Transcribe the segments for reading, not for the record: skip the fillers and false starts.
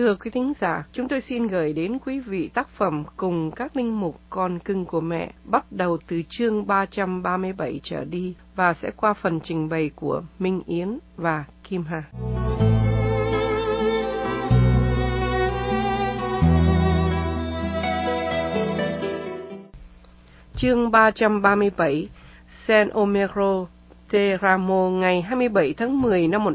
Thưa quý thính giả, chúng tôi xin gửi đến quý vị tác phẩm Cùng các linh mục con cưng của mẹ, bắt đầu từ chương 337 trở đi và sẽ qua phần trình bày của Minh Yến và Kim Hà. Chương 337, San Omero de Ramo, ngày 27 tháng 10 năm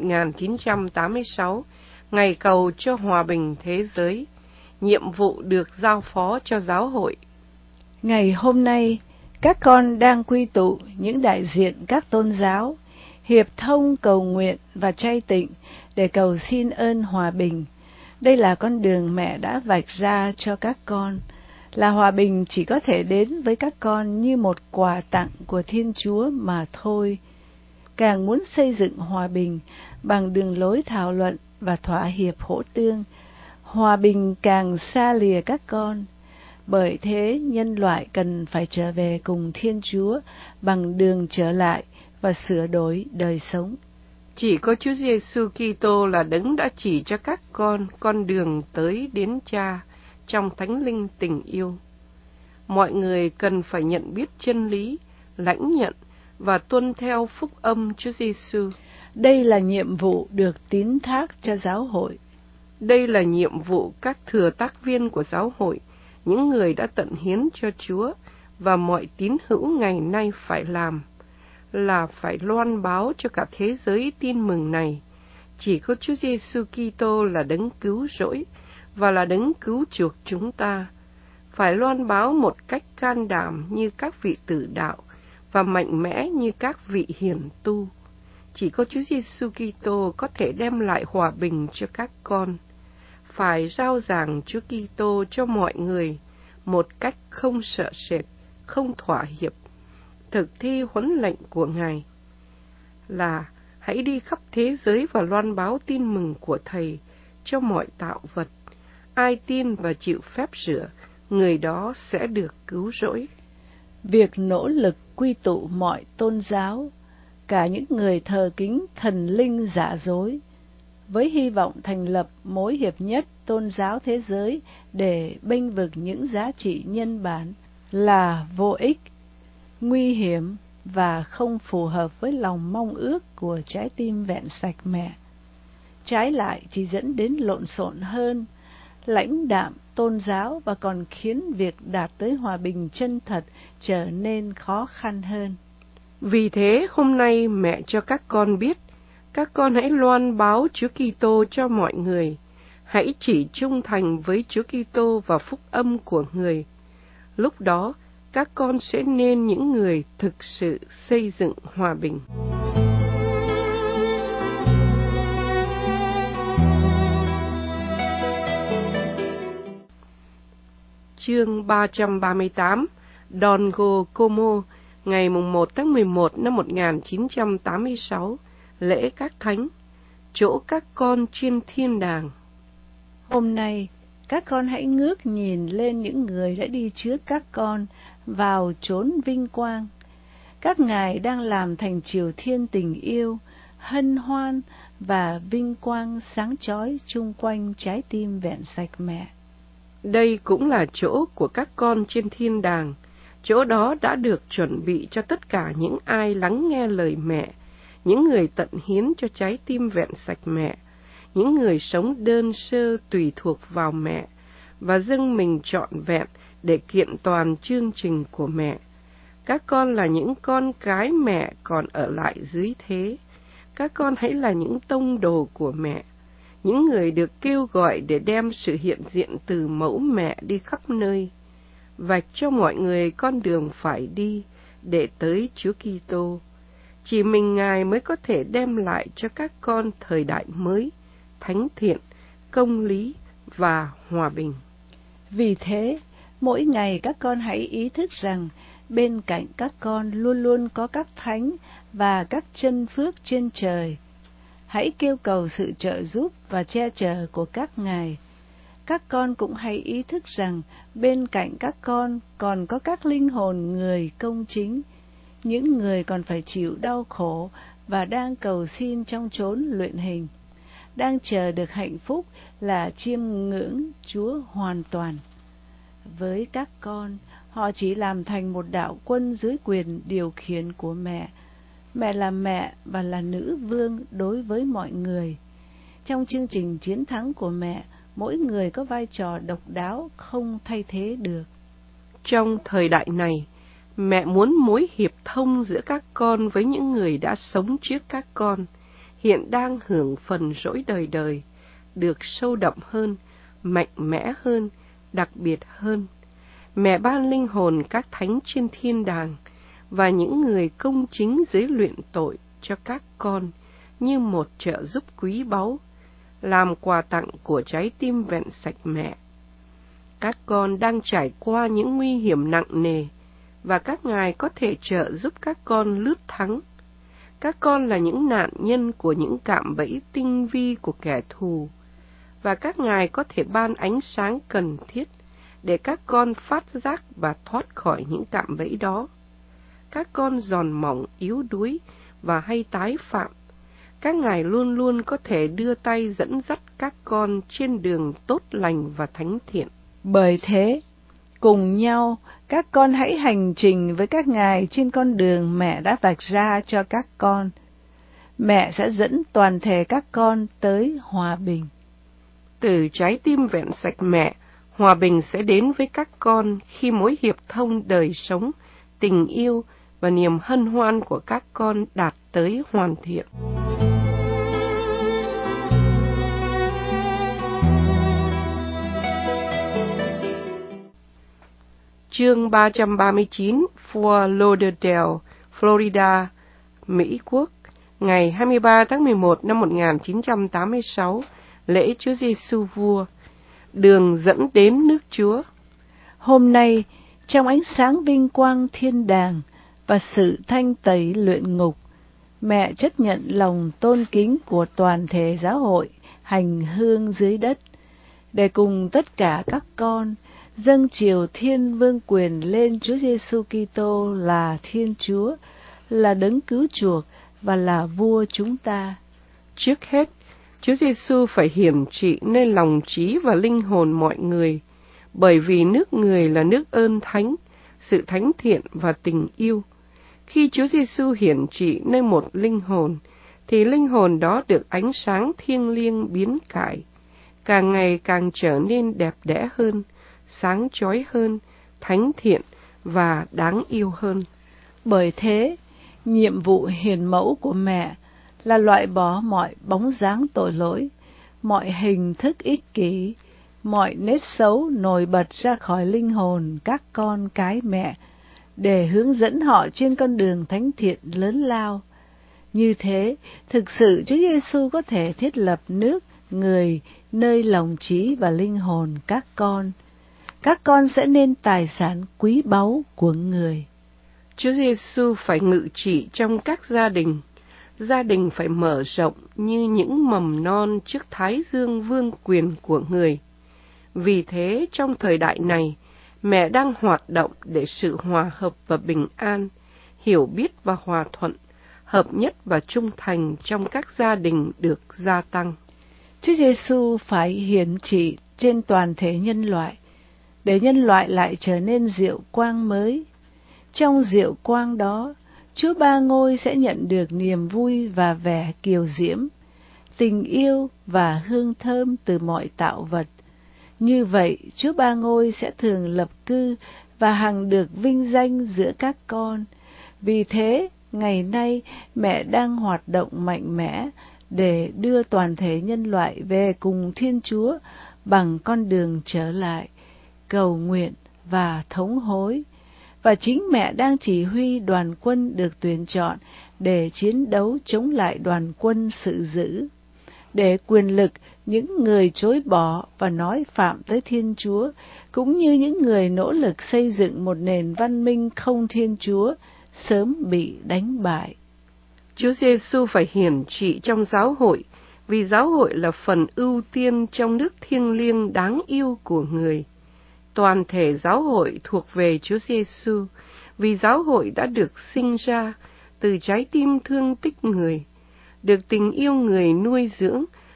1986, ngày cầu cho hòa bình thế giới, nhiệm vụ được giao phó cho giáo hội. Ngày hôm nay, các con đang quy tụ những đại diện các tôn giáo, hiệp thông cầu nguyện và chay tịnh để cầu xin ơn hòa bình. Đây là con đường mẹ đã vạch ra cho các con, là hòa bình chỉ có thể đến với các con như một quà tặng của Thiên Chúa mà thôi. Càng muốn xây dựng hòa bình bằng đường lối thảo luận và thỏa hiệp hỗ tương, hòa bình càng xa lìa các con. Bởi thế, nhân loại cần phải trở về cùng Thiên Chúa bằng đường trở lại và sửa đổi đời sống. Chỉ có Chúa Giêsu Kitô là đấng đã chỉ cho các con đường tới đến Cha trong Thánh Linh tình yêu. Mọi người cần phải nhận biết chân lý, lãnh nhận và tuân theo phúc âm Chúa Giêsu. Đây là nhiệm vụ được tín thác cho giáo hội. Đây là nhiệm vụ các thừa tác viên của giáo hội, những người đã tận hiến cho Chúa và mọi tín hữu ngày nay phải làm, là phải loan báo cho cả thế giới tin mừng này. Chỉ có Chúa Giêsu Kitô là đấng cứu rỗi và là đấng cứu chuộc chúng ta. Phải loan báo một cách can đảm như các vị tử đạo và mạnh mẽ như các vị hiền tu. Chỉ có Chúa Giêsu Kitô có thể đem lại hòa bình cho các con. Phải rao giảng Chúa Kitô cho mọi người một cách không sợ sệt, không thỏa hiệp. Thực thi huấn lệnh của Ngài là hãy đi khắp thế giới và loan báo tin mừng của Thầy cho mọi tạo vật. Ai tin và chịu phép rửa, người đó sẽ được cứu rỗi. Việc nỗ lực quy tụ mọi tôn giáo, cả những người thờ kính thần linh giả dối, với hy vọng thành lập mối hiệp nhất tôn giáo thế giới để bênh vực những giá trị nhân bản, là vô ích, nguy hiểm và không phù hợp với lòng mong ước của trái tim vẹn sạch mẹ. Trái lại chỉ dẫn đến lộn xộn hơn, lãnh đạm tôn giáo và còn khiến việc đạt tới hòa bình chân thật trở nên khó khăn hơn. Vì thế, hôm nay mẹ cho các con biết, các con hãy loan báo Chúa Kitô cho mọi người. Hãy chỉ trung thành với Chúa Kitô và phúc âm của Người. Lúc đó, các con sẽ nên những người thực sự xây dựng hòa bình. Chương 338, Dongo Como, ngày 1 tháng 11 năm 1986, lễ các thánh, chỗ các con trên thiên đàng. Hôm nay, các con hãy ngước nhìn lên những người đã đi trước các con vào chốn vinh quang. Các ngài đang làm thành triều thiên tình yêu, hân hoan và vinh quang sáng chói chung quanh trái tim vẹn sạch mẹ. Đây cũng là chỗ của các con trên thiên đàng. Chỗ đó đã được chuẩn bị cho tất cả những ai lắng nghe lời mẹ, những người tận hiến cho trái tim vẹn sạch mẹ, những người sống đơn sơ tùy thuộc vào mẹ và dâng mình trọn vẹn để kiện toàn chương trình của mẹ. Các con là những con cái mẹ còn ở lại dưới thế. Các con hãy là những tông đồ của mẹ, những người được kêu gọi để đem sự hiện diện từ mẫu mẹ đi khắp nơi, vạch cho mọi người con đường phải đi để tới Chúa Kitô. Chỉ mình Ngài mới có thể đem lại cho các con thời đại mới, thánh thiện, công lý và hòa bình. Vì thế, mỗi ngày các con hãy ý thức rằng bên cạnh các con luôn luôn có các thánh và các chân phước trên trời. Hãy kêu cầu sự trợ giúp và che chở của các ngài. Các con cũng hãy ý thức rằng bên cạnh các con còn có các linh hồn người công chính, những người còn phải chịu đau khổ và đang cầu xin trong chốn luyện hình. đang chờ được hạnh phúc là chiêm ngưỡng Chúa hoàn toàn. Với các con, họ chỉ làm thành một đạo quân dưới quyền điều khiển của mẹ. Mẹ là mẹ và là nữ vương đối với mọi người. Trong chương trình chiến thắng của mẹ, mỗi người có vai trò độc đáo không thay thế được. Trong thời đại này, mẹ muốn mối hiệp thông giữa các con với những người đã sống trước các con, hiện đang hưởng phần rỗi đời đời, được sâu đậm hơn, mạnh mẽ hơn, đặc biệt hơn. Mẹ ban linh hồn các thánh trên thiên đàng và những người công chính dưới luyện tội cho các con như một trợ giúp quý báu, làm quà tặng của trái tim vẹn sạch mẹ. Các con đang trải qua những nguy hiểm nặng nề, và các ngài có thể trợ giúp các con lướt thắng. Các con là những nạn nhân của những cạm bẫy tinh vi của kẻ thù, và các ngài có thể ban ánh sáng cần thiết để các con phát giác và thoát khỏi những cạm bẫy đó. Các con giòn mỏng, yếu đuối và hay tái phạm, các ngài luôn luôn có thể đưa tay dẫn dắt các con trên đường tốt lành và thánh thiện. Bởi thế, cùng nhau, các con hãy hành trình với các ngài trên con đường mẹ đã vạch ra cho các con. Mẹ sẽ dẫn toàn thể các con tới hòa bình. Từ trái tim vẹn sạch mẹ, hòa bình sẽ đến với các con khi mối hiệp thông đời sống, tình yêu và niềm hân hoan của các con đạt tới hoàn thiện. Chương 339, Fort Lauderdale, Florida, Mỹ Quốc, ngày 23 tháng 11 năm 1986, lễ Chúa Giêsu Vua, đường dẫn đến nước Chúa. Hôm nay, trong ánh sáng vinh quang thiên đàng và sự thanh tẩy luyện ngục, mẹ chấp nhận lòng tôn kính của toàn thể giáo hội hành hương dưới đất, để cùng tất cả các con dâng triều thiên vương quyền lên Chúa Giêsu Kitô là Thiên Chúa, là đấng cứu chuộc và là vua chúng ta. Trước hết, Chúa Giêsu phải hiển trị nơi lòng trí và linh hồn mọi người, bởi vì nước Người là nước ơn thánh, sự thánh thiện và tình yêu. Khi Chúa Giêsu hiển trị nơi một linh hồn, thì linh hồn đó được ánh sáng thiêng liêng biến cải, càng ngày càng trở nên đẹp đẽ hơn, sáng chói hơn, thánh thiện và đáng yêu hơn. Bởi thế, nhiệm vụ hiền mẫu của mẹ là loại bỏ mọi bóng dáng tội lỗi, mọi hình thức ích kỷ, mọi nết xấu nổi bật ra khỏi linh hồn các con cái mẹ, để hướng dẫn họ trên con đường thánh thiện lớn lao. Như thế, thực sự Chúa Giêsu có thể thiết lập nước Người nơi lòng trí và linh hồn các con. Các con sẽ nên tài sản quý báu của Người. Chúa Giêsu phải ngự trị trong các gia đình phải mở rộng như những mầm non trước Thái Dương vương quyền của Người. Vì thế, trong thời đại này, mẹ đang hoạt động để sự hòa hợp và bình an, hiểu biết và hòa thuận, hợp nhất và trung thành trong các gia đình được gia tăng. Chúa Giêsu phải hiển trị trên toàn thể nhân loại, để nhân loại lại trở nên diệu quang mới. Trong diệu quang đó, Chúa Ba Ngôi sẽ nhận được niềm vui và vẻ kiều diễm, tình yêu và hương thơm từ mọi tạo vật. Như vậy, Chúa Ba Ngôi sẽ thường lập cư và hằng được vinh danh giữa các con. Vì thế, ngày nay, mẹ đang hoạt động mạnh mẽ để đưa toàn thể nhân loại về cùng Thiên Chúa bằng con đường trở lại, cầu nguyện và thống hối. Và chính mẹ đang chỉ huy đoàn quân được tuyển chọn để chiến đấu chống lại đoàn quân sự dữ, để quyền lực những người chối bỏ và nói phạm tới Thiên Chúa, cũng như những người nỗ lực xây dựng một nền văn minh không Thiên Chúa, sớm bị đánh bại. Chúa Giêsu phải hiển trị trong giáo hội, vì giáo hội là phần ưu tiên trong nước thiêng liêng đáng yêu của Người. Toàn thể giáo hội thuộc về Chúa Giêsu, vì giáo hội đã được sinh ra từ trái tim thương tích Người, được tình yêu Người nuôi dưỡng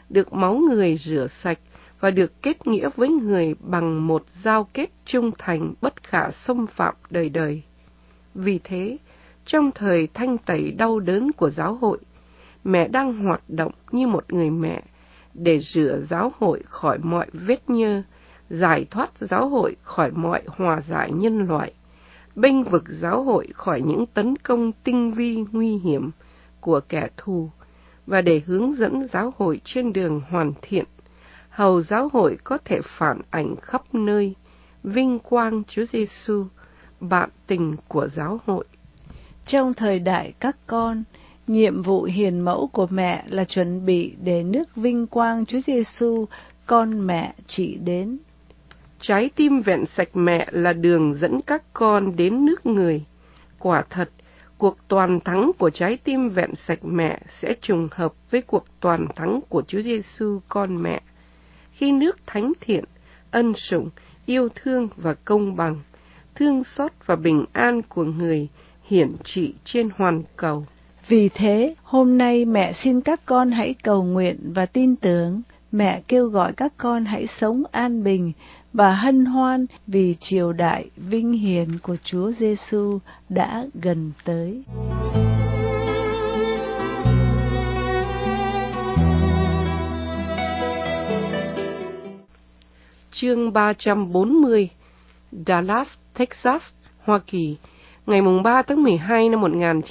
được máu người rửa sạch và được kết nghĩa với người bằng một giao kết trung thành bất khả xâm phạm đời đời. Vì thế, trong thời thanh tẩy đau đớn của giáo hội, mẹ đang hoạt động như một người mẹ để rửa giáo hội khỏi mọi vết nhơ, giải thoát giáo hội khỏi mọi hòa giải nhân loại, bênh vực giáo hội khỏi những tấn công tinh vi nguy hiểm của kẻ thù, và để hướng dẫn giáo hội trên đường hoàn thiện, hầu giáo hội có thể phản ảnh khắp nơi vinh quang Chúa Giêsu, bạn tình của giáo hội. Trong thời đại các con, nhiệm vụ hiền mẫu của mẹ là chuẩn bị để nước vinh quang Chúa Giêsu, con mẹ chỉ đến. Trái tim vẹn sạch mẹ là đường dẫn các con đến nước người. Quả thật, cuộc toàn thắng của trái tim vẹn sạch mẹ sẽ trùng hợp với cuộc toàn thắng của Chúa Giêsu con mẹ. Khi nước thánh thiện, ân sủng, yêu thương và công bằng, thương xót và bình an của người hiển trị trên hoàn cầu. Vì thế, hôm nay mẹ xin các con hãy cầu nguyện và tin tưởng. Mẹ kêu gọi các con hãy sống an bình và hân hoan vì triều đại vinh hiển của Chúa Giêsu đã gần tới. Chương 340, Dallas, Texas, Hoa Kỳ, ngày 3 tháng 12 năm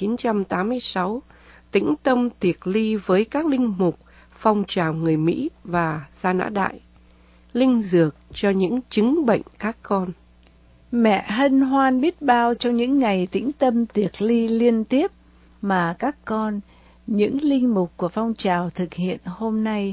1986, tĩnh tâm tiệc ly với các linh mục, phong trào người Mỹ và Gia Nã Đại. Linh dược cho những chứng bệnh các con. Mẹ hân hoan biết bao trong những ngày tĩnh tâm tiệc ly liên tiếp mà các con, những linh mục của phong trào thực hiện hôm nay.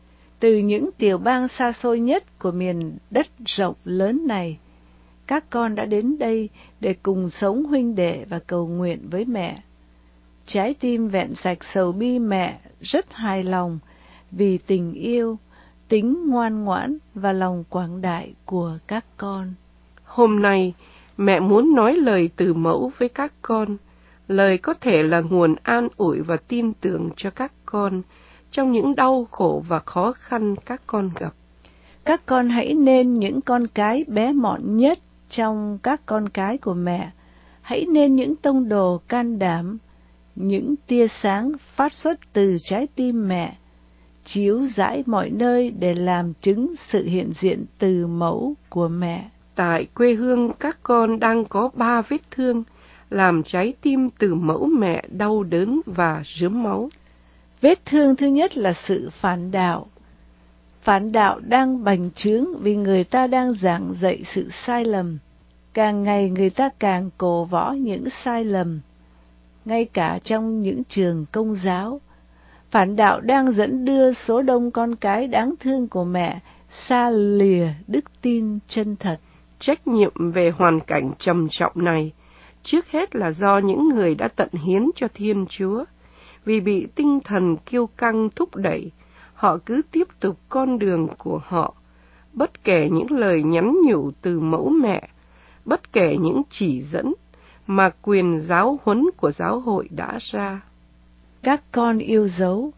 Từ những tiểu bang xa xôi nhất của miền đất rộng lớn này, các con đã đến đây để cùng sống huynh đệ và cầu nguyện với mẹ. Trái tim vẹn sạch sầu bi mẹ rất hài lòng vì tình yêu, tính ngoan ngoãn và lòng quảng đại của các con. Hôm nay, mẹ muốn nói lời từ mẫu với các con. Lời có thể là nguồn an ủi và tin tưởng cho các con trong những đau khổ và khó khăn các con gặp. Các con hãy nên những con cái bé mọn nhất trong các con cái của mẹ. Hãy nên những tông đồ can đảm, những tia sáng phát xuất từ trái tim mẹ, chiếu rãi mọi nơi để làm chứng sự hiện diện từ mẫu của mẹ. Tại quê hương các con đang có 3 vết thương, làm trái tim từ mẫu mẹ đau đớn và rớm máu. Vết thương thứ nhất là sự phản đạo. Phản đạo đang bành trướng vì người ta đang giảng dạy sự sai lầm. Càng ngày người ta càng cổ võ những sai lầm, ngay cả trong những trường công giáo. Phản đạo đang dẫn đưa số đông con cái đáng thương của mẹ xa lìa đức tin chân thật. Trách nhiệm về hoàn cảnh trầm trọng này, trước hết là do những người đã tận hiến cho Thiên Chúa. Vì bị tinh thần kiêu căng thúc đẩy, họ cứ tiếp tục con đường của họ, bất kể những lời nhắn nhủ từ mẫu mẹ, bất kể những chỉ dẫn mà quyền giáo huấn của giáo hội đã ra. Các con yêu dấu,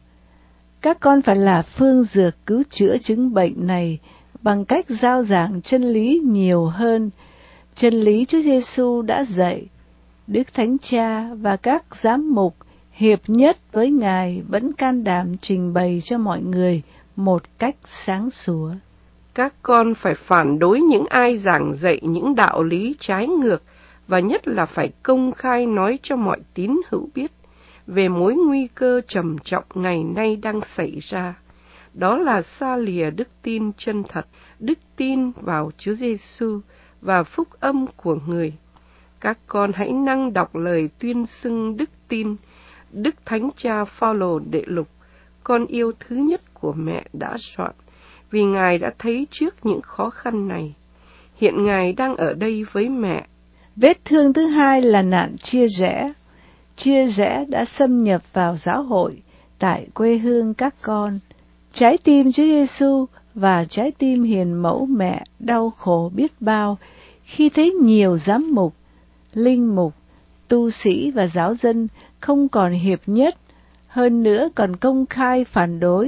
các con phải là phương dược cứu chữa chứng bệnh này bằng cách rao giảng chân lý nhiều hơn. Chân lý Chúa Giêsu đã dạy. Đức Thánh Cha và các giám mục hiệp nhất với Ngài vẫn can đảm trình bày cho mọi người một cách sáng sủa. Các con phải phản đối những ai giảng dạy những đạo lý trái ngược, và nhất là phải công khai nói cho mọi tín hữu biết về mối nguy cơ trầm trọng ngày nay đang xảy ra. Đó là xa lìa đức tin chân thật, đức tin vào Chúa Giêsu và phúc âm của người. Các con hãy năng đọc lời tuyên xưng đức tin Đức Thánh Cha Phaolô Đệ Lục, con yêu thứ nhất của mẹ đã soạn, vì Ngài đã thấy trước những khó khăn này. Hiện Ngài đang ở đây với mẹ. Vết thương thứ hai là nạn chia rẽ. Chia rẽ đã xâm nhập vào giáo hội tại quê hương các con. Trái tim Chúa Giêsu và trái tim hiền mẫu mẹ đau khổ biết bao khi thấy nhiều giám mục, linh mục, tu sĩ và giáo dân không còn hiệp nhất, hơn nữa còn công khai phản đối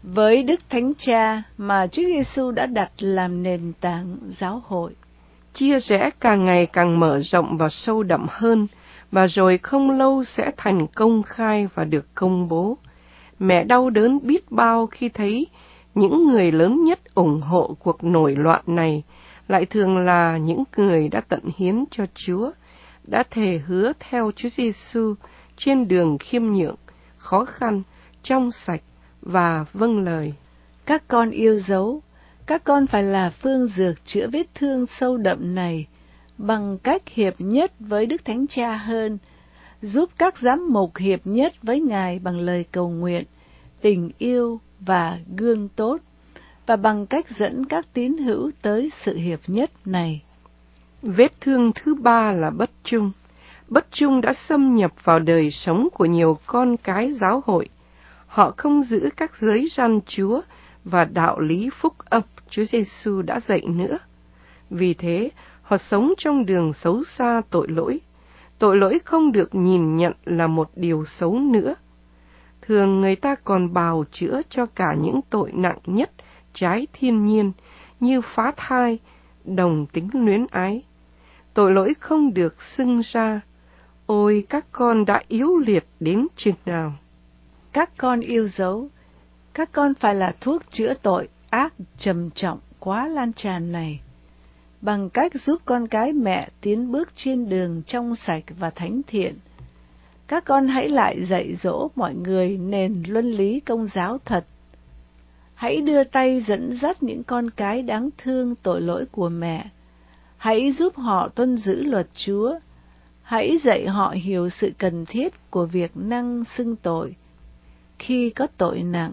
với Đức Thánh Cha mà Chúa Giêsu đã đặt làm nền tảng giáo hội. Chia rẽ càng ngày càng mở rộng và sâu đậm hơn, và rồi không lâu sẽ thành công khai và được công bố. Mẹ đau đớn biết bao khi thấy những người lớn nhất ủng hộ cuộc nổi loạn này lại thường là những người đã tận hiến cho Chúa, đã thề hứa theo Chúa Giêsu trên đường khiêm nhượng, khó khăn, trong sạch và vâng lời. Các con yêu dấu, các con phải là phương dược chữa vết thương sâu đậm này bằng cách hiệp nhất với Đức Thánh Cha hơn, giúp các giám mục hiệp nhất với Ngài bằng lời cầu nguyện, tình yêu và gương tốt, và bằng cách dẫn các tín hữu tới sự hiệp nhất này. Vết thương thứ ba là bất trung. Bất trung đã xâm nhập vào đời sống của nhiều con cái giáo hội. Họ không giữ các giới răn Chúa và đạo lý phúc âm Chúa Giêsu đã dạy nữa. Vì thế, họ sống trong đường xấu xa tội lỗi. Tội lỗi không được nhìn nhận là một điều xấu nữa. Thường người ta còn bào chữa cho cả những tội nặng nhất trái thiên nhiên như phá thai, đồng tính luyến ái. Tội lỗi không được xưng ra. Ôi, các con đã yếu liệt đến chừng nào! Các con yêu dấu, các con phải là thuốc chữa tội ác trầm trọng quá lan tràn này, bằng cách giúp con cái mẹ tiến bước trên đường trong sạch và thánh thiện. Các con hãy lại dạy dỗ mọi người nền luân lý công giáo thật. Hãy đưa tay dẫn dắt những con cái đáng thương tội lỗi của mẹ. Hãy giúp họ tuân giữ luật Chúa. Hãy dạy họ hiểu sự cần thiết của việc năng xưng tội. Khi có tội nặng,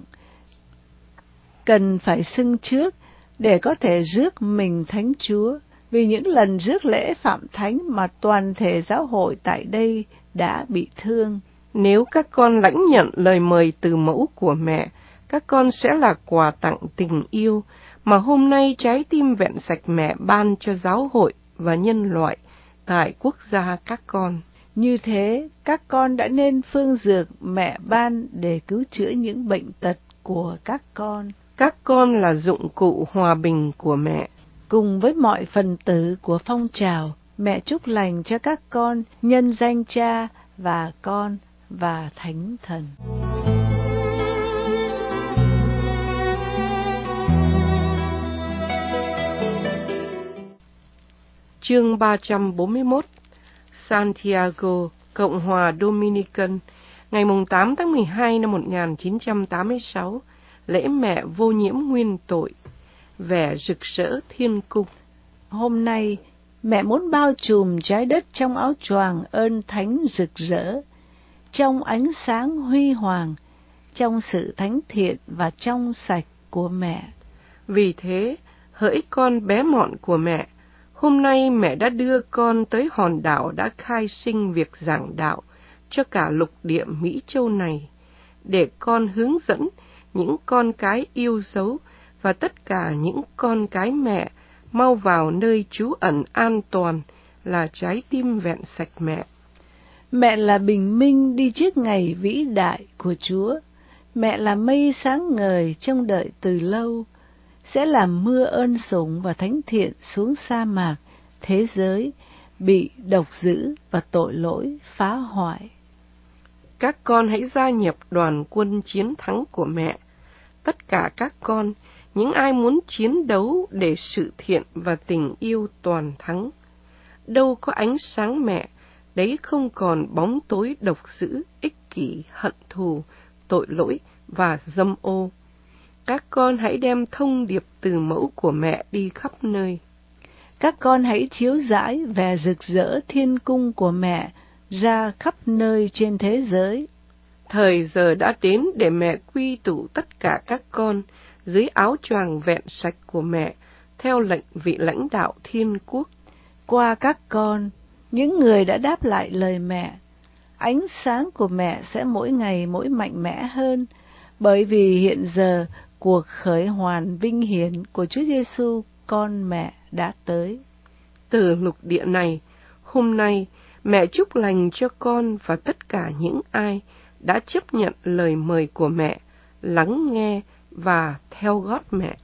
cần phải xưng trước để có thể rước mình Thánh Chúa, vì những lần rước lễ phạm thánh mà toàn thể giáo hội tại đây đã bị thương. Nếu các con lãnh nhận lời mời từ mẫu của mẹ, các con sẽ là quà tặng tình yêu mà hôm nay trái tim vẹn sạch mẹ ban cho giáo hội và nhân loại tại quốc gia các con. Như thế, các con đã nên phương dược mẹ ban để cứu chữa những bệnh tật của các con. Các con là dụng cụ hòa bình của mẹ. Cùng với mọi phần tử của phong trào, mẹ chúc lành cho các con nhân danh Cha và Con và Thánh Thần. Chương 341. Santiago, Cộng hòa Dominican, ngày 8 tháng 12 năm 1986, lễ mẹ vô nhiễm nguyên tội, vẻ rực rỡ thiên cung. Hôm nay, mẹ muốn bao trùm trái đất trong áo choàng ơn thánh rực rỡ, trong ánh sáng huy hoàng, trong sự thánh thiện và trong sạch của mẹ. Vì thế, hỡi con bé mọn của mẹ, hôm nay mẹ đã đưa con tới hòn đảo đã khai sinh việc giảng đạo cho cả lục địa Mỹ Châu này, để con hướng dẫn những con cái yêu dấu và tất cả những con cái mẹ mau vào nơi trú ẩn an toàn là trái tim vẹn sạch mẹ. Mẹ là bình minh đi trước ngày vĩ đại của Chúa. Mẹ là mây sáng ngời trông đợi từ lâu, sẽ làm mưa ơn sủng và thánh thiện xuống sa mạc, thế giới bị độc dữ và tội lỗi phá hoại. Các con hãy gia nhập đoàn quân chiến thắng của mẹ. Tất cả các con, những ai muốn chiến đấu để sự thiện và tình yêu toàn thắng. Đâu có ánh sáng mẹ, đấy không còn bóng tối độc dữ, ích kỷ, hận thù, tội lỗi và dâm ô. Các con hãy đem thông điệp từ mẫu của mẹ đi khắp nơi. Các con hãy chiếu rãi vẻ rực rỡ thiên cung của mẹ ra khắp nơi trên thế giới. Thời giờ đã đến để mẹ quy tụ tất cả các con dưới áo choàng vẹn sạch của mẹ, theo lệnh vị lãnh đạo thiên quốc. Qua các con, những người đã đáp lại lời mẹ, ánh sáng của mẹ sẽ mỗi ngày mỗi mạnh mẽ hơn, bởi vì hiện giờ cuộc khởi hoàn vinh hiển của Chúa Giêsu con mẹ đã tới. Từ lục địa này, hôm nay mẹ chúc lành cho con và tất cả những ai đã chấp nhận lời mời của mẹ, lắng nghe, và theo gót mẹ.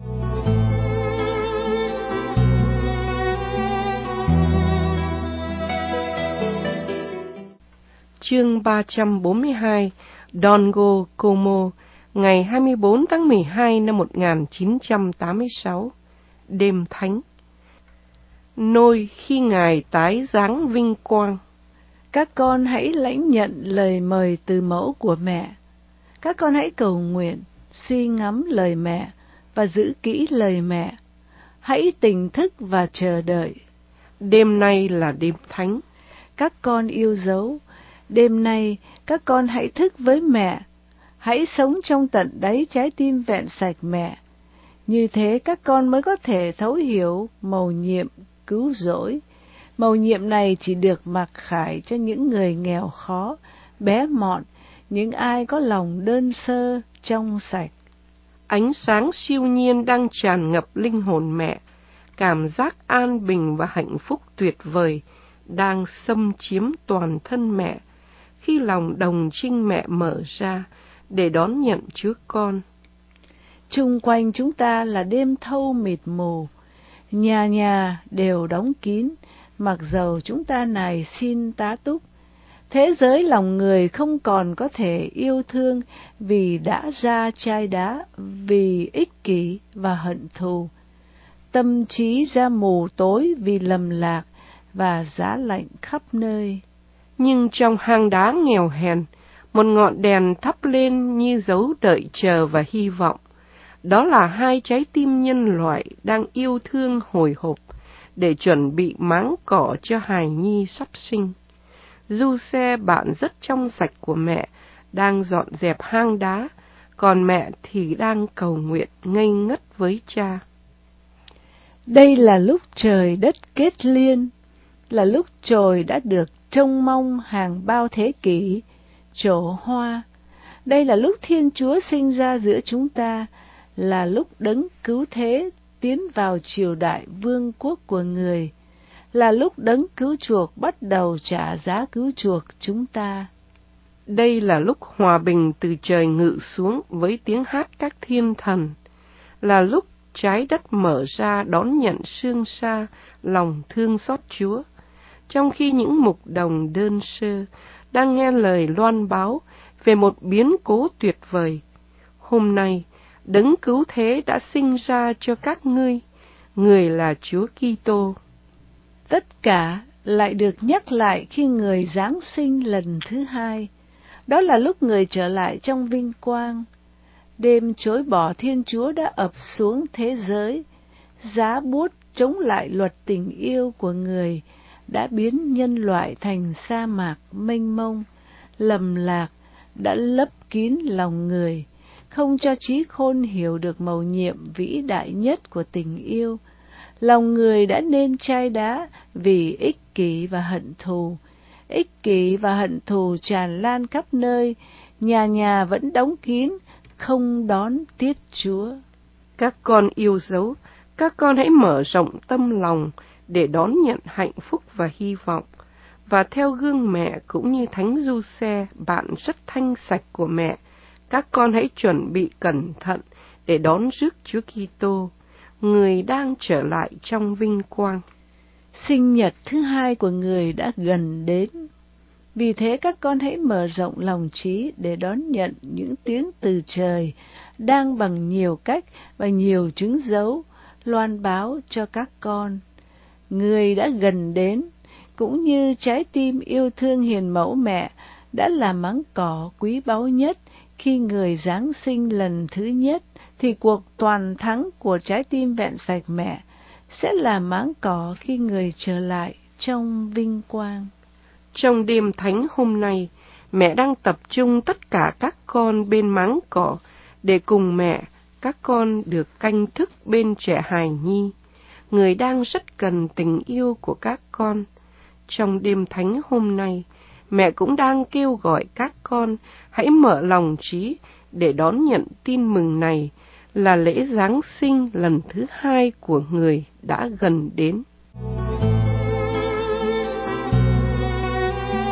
Chương 342, Dongo Como, ngày 24 tháng 12 năm 1986, đêm thánh. Nôi khi Ngài tái giáng vinh quang. Các con hãy lãnh nhận lời mời từ mẫu của mẹ. Các con hãy cầu nguyện, suy ngẫm lời mẹ và giữ kỹ lời mẹ. Hãy tỉnh thức và chờ đợi. Đêm nay là đêm thánh. Các con yêu dấu, đêm nay các con hãy thức với mẹ. Hãy sống trong tận đáy trái tim vẹn sạch mẹ. Như thế các con mới có thể thấu hiểu mầu nhiệm cứu rỗi. Mầu nhiệm này chỉ được mặc khải cho những người nghèo khó, bé mọn, những ai có lòng đơn sơ, trong sạch. Ánh sáng siêu nhiên đang tràn ngập linh hồn mẹ. Cảm giác an bình và hạnh phúc tuyệt vời đang xâm chiếm toàn thân mẹ khi lòng đồng trinh mẹ mở ra để đón nhận Chúa Con. Chung quanh chúng ta là đêm thâu mịt mù, nhà nhà đều đóng kín, mặc dầu chúng ta nài xin tá túc. Thế giới lòng người không còn có thể yêu thương vì đã ra chai đá, vì ích kỷ và hận thù. Tâm trí ra mù tối vì lầm lạc và giá lạnh khắp nơi. Nhưng trong hang đá nghèo hèn, một ngọn đèn thắp lên như dấu đợi chờ và hy vọng. Đó là hai trái tim nhân loại đang yêu thương hồi hộp để chuẩn bị máng cỏ cho hài nhi sắp sinh. Du xe bạn rất trong sạch của mẹ đang dọn dẹp hang đá, còn mẹ thì đang cầu nguyện ngây ngất với cha. Đây là lúc trời đất kết liên, là lúc chồi đã được trông mong hàng bao thế kỷ, trổ hoa. Đây là lúc Thiên Chúa sinh ra giữa chúng ta, là lúc đấng cứu thế tiến vào triều đại vương quốc của người, là lúc đấng cứu chuộc bắt đầu trả giá cứu chuộc chúng ta. Đây là lúc hòa bình từ trời ngự xuống với tiếng hát các thiên thần, là lúc trái đất mở ra đón nhận sương sa lòng thương xót Chúa, trong khi những mục đồng đơn sơ đang nghe lời loan báo về một biến cố tuyệt vời. Hôm nay, đấng cứu thế đã sinh ra cho các ngươi, người là Chúa Kitô. Tất cả lại được nhắc lại khi người giáng sinh lần thứ hai. Đó là lúc người trở lại trong vinh quang. Đêm chối bỏ Thiên Chúa đã ập xuống thế giới. Giá buốt chống lại luật tình yêu của người đã biến nhân loại thành sa mạc mênh mông, lầm lạc đã lấp kín lòng người, không cho trí khôn hiểu được mầu nhiệm vĩ đại nhất của tình yêu. Lòng người đã nên chai đá vì ích kỷ và hận thù. Ích kỷ và hận thù tràn lan khắp nơi, nhà nhà vẫn đóng kín, không đón tiếp Chúa. Các con yêu dấu, các con hãy mở rộng tâm lòng để đón nhận hạnh phúc và hy vọng. Và theo gương mẹ cũng như Thánh Giuse, bạn rất thanh sạch của mẹ, các con hãy chuẩn bị cẩn thận để đón rước Chúa Kitô, người đang trở lại trong vinh quang. Sinh nhật thứ hai của người đã gần đến. Vì thế các con hãy mở rộng lòng trí để đón nhận những tiếng từ trời đang bằng nhiều cách và nhiều chứng dấu loan báo cho các con. Người đã gần đến, cũng như trái tim yêu thương hiền mẫu mẹ đã là máng cỏ quý báu nhất khi người giáng sinh lần thứ nhất, thì cuộc toàn thắng của trái tim vẹn sạch mẹ sẽ là máng cỏ khi người trở lại trong vinh quang. Trong đêm thánh hôm nay, mẹ đang tập trung tất cả các con bên máng cỏ để cùng mẹ, các con được canh thức bên trẻ hài nhi, người đang rất cần tình yêu của các con. Trong đêm thánh hôm nay, mẹ cũng đang kêu gọi các con hãy mở lòng trí để đón nhận tin mừng này, là lễ Giáng sinh lần thứ hai của người đã gần đến.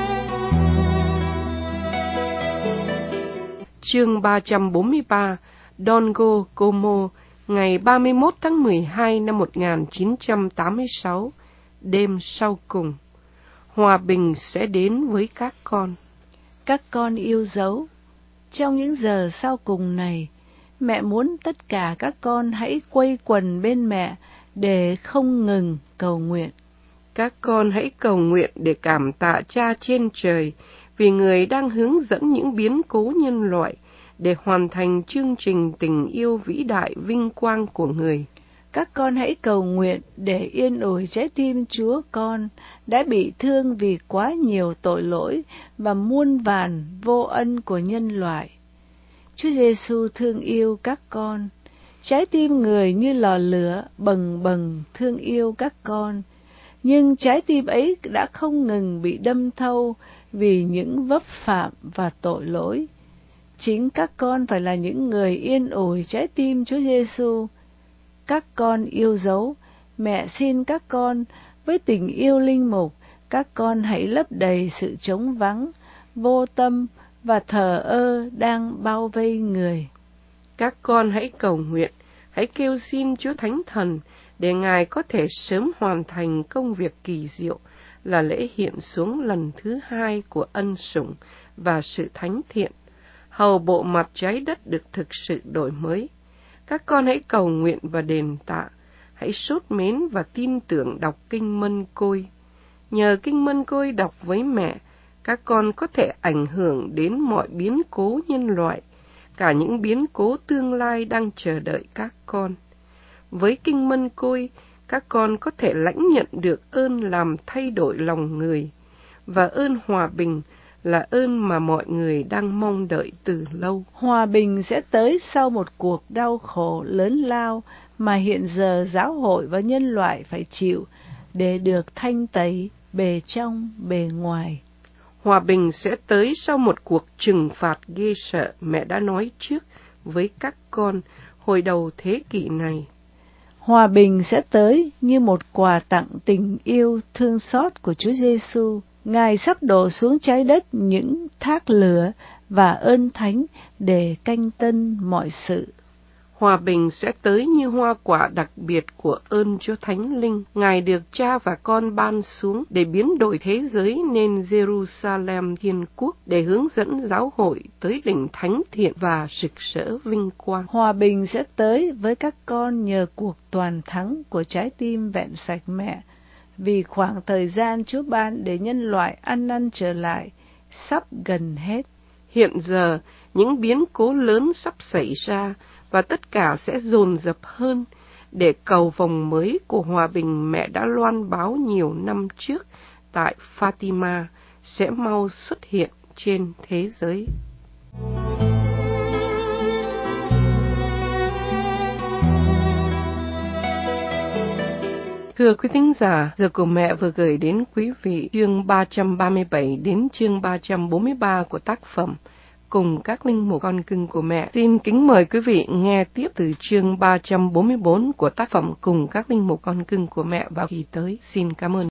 Chương 343, Dongo Como, ngày 31 tháng 12 năm 1986, đêm sau cùng. Hòa bình sẽ đến với các con. Các con yêu dấu, trong những giờ sau cùng này, mẹ muốn tất cả các con hãy quây quần bên mẹ để không ngừng cầu nguyện. Các con hãy cầu nguyện để cảm tạ Cha trên trời vì Người đang hướng dẫn những biến cố nhân loại để hoàn thành chương trình tình yêu vĩ đại vinh quang của Người. Các con hãy cầu nguyện để yên ủi trái tim Chúa con đã bị thương vì quá nhiều tội lỗi và muôn vàn vô ân của nhân loại. Chúa Giêsu thương yêu các con, trái tim Người như lò lửa bần bần thương yêu các con, nhưng trái tim ấy đã không ngừng bị đâm thâu vì những vấp phạm và tội lỗi. Chính các con phải là những người yên ủi trái tim Chúa Giêsu. Các con yêu dấu, mẹ xin các con với tình yêu linh mục, các con hãy lấp đầy sự trống vắng, vô tâm và thờ ơ đang bao vây Người. Các con hãy cầu nguyện, hãy kêu xin Chúa Thánh Thần để Ngài có thể sớm hoàn thành công việc kỳ diệu là lễ hiện xuống lần thứ 2 của ân sủng và sự thánh thiện, hầu bộ mặt trái đất được thực sự đổi mới. Các con hãy cầu nguyện và đền tạ, hãy sốt mến và tin tưởng đọc Kinh Mân Côi. Nhờ Kinh Mân Côi đọc với mẹ, các con có thể ảnh hưởng đến mọi biến cố nhân loại, cả những biến cố tương lai đang chờ đợi các con. Với Kinh Mân Côi, các con có thể lãnh nhận được ơn làm thay đổi lòng người, và ơn hòa bình là ơn mà mọi người đang mong đợi từ lâu. Hòa bình sẽ tới sau một cuộc đau khổ lớn lao mà hiện giờ giáo hội và nhân loại phải chịu để được thanh tẩy bề trong bề ngoài. Hòa bình sẽ tới sau một cuộc trừng phạt ghê sợ mẹ đã nói trước với các con hồi đầu thế kỷ này. Hòa bình sẽ tới như một quà tặng tình yêu thương xót của Chúa Giêsu. Ngài sắp đổ xuống trái đất những thác lửa và ơn thánh để canh tân mọi sự. Hòa bình sẽ tới như hoa quả đặc biệt của ơn Chúa Thánh Linh. Ngài được Cha và Con ban xuống để biến đổi thế giới nên Jerusalem Thiên Quốc, để hướng dẫn giáo hội tới đỉnh thánh thiện và rực rỡ vinh quang. Hòa bình sẽ tới với các con nhờ cuộc toàn thắng của trái tim vẹn sạch mẹ, vì khoảng thời gian Chúa ban để nhân loại ăn năn trở lại sắp gần hết. Hiện giờ, những biến cố lớn sắp xảy ra, và tất cả sẽ dồn dập hơn để cầu vòng mới của hòa bình mẹ đã loan báo nhiều năm trước tại Fatima sẽ mau xuất hiện trên thế giới. Thưa quý thính giả, giờ của mẹ vừa gửi đến quý vị chương 337 đến chương 343 của tác phẩm Cùng các linh mục con cưng của mẹ. Xin kính mời quý vị nghe tiếp từ chương 344 của tác phẩm Cùng các linh mục con cưng của mẹ vào kỳ tới. Xin cảm ơn.